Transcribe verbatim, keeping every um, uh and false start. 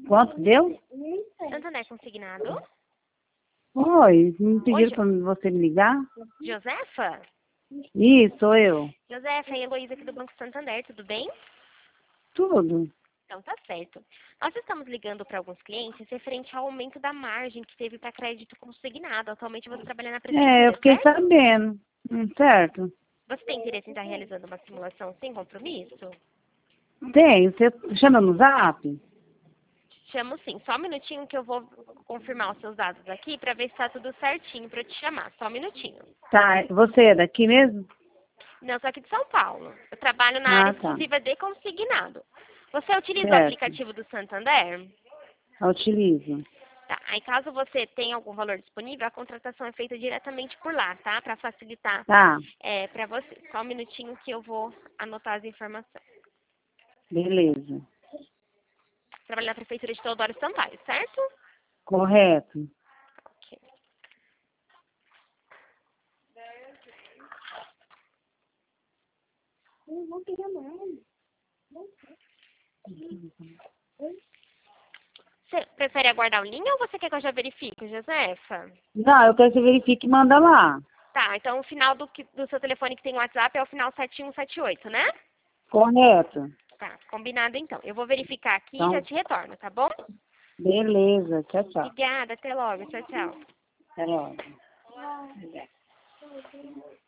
Quanto deu? Santander consignado. Oi, me pediram Oi, para você me ligar? Josefa? Isso, sou eu. Josefa, é a Heloísa aqui do Banco Santander, tudo bem? Tudo. Então tá certo. Nós estamos ligando para alguns clientes referente ao aumento da margem que teve para crédito consignado. Atualmente você trabalha na É, eu prefeitura, fiquei certo? sabendo. Hum, certo. Você tem interesse em estar realizando uma simulação sem compromisso? Tem, você chama no zap? Chamo sim. Só um minutinho que eu vou confirmar os seus dados aqui para ver se está tudo certinho para te chamar. Só um minutinho. Tá, você é daqui mesmo? Não, sou aqui de São Paulo. Eu trabalho na área Ah, tá. exclusiva de consignado. Você utiliza o Certo. aplicativo do Santander? Eu utilizo. Tá. Aí caso você tenha algum valor disponível, a contratação é feita diretamente por lá, tá? Para facilitar Tá, é, para você. Só um minutinho que eu vou anotar as informações. beleza. Trabalho na prefeitura de Teodoro Sampaio, certo? Correto. Ok. Você prefere aguardar o linha ou você quer que eu já verifique, Josefa? Não, eu quero que você verifique e manda lá. Tá, então o final do, que- do seu telefone que tem WhatsApp é o final sete um sete oito, né? Correto. Tá, combinado então. Eu vou verificar aqui e já Então, te retorno, tá bom? beleza. Tchau, tchau. Obrigada, até logo. Tchau, tchau. Até logo.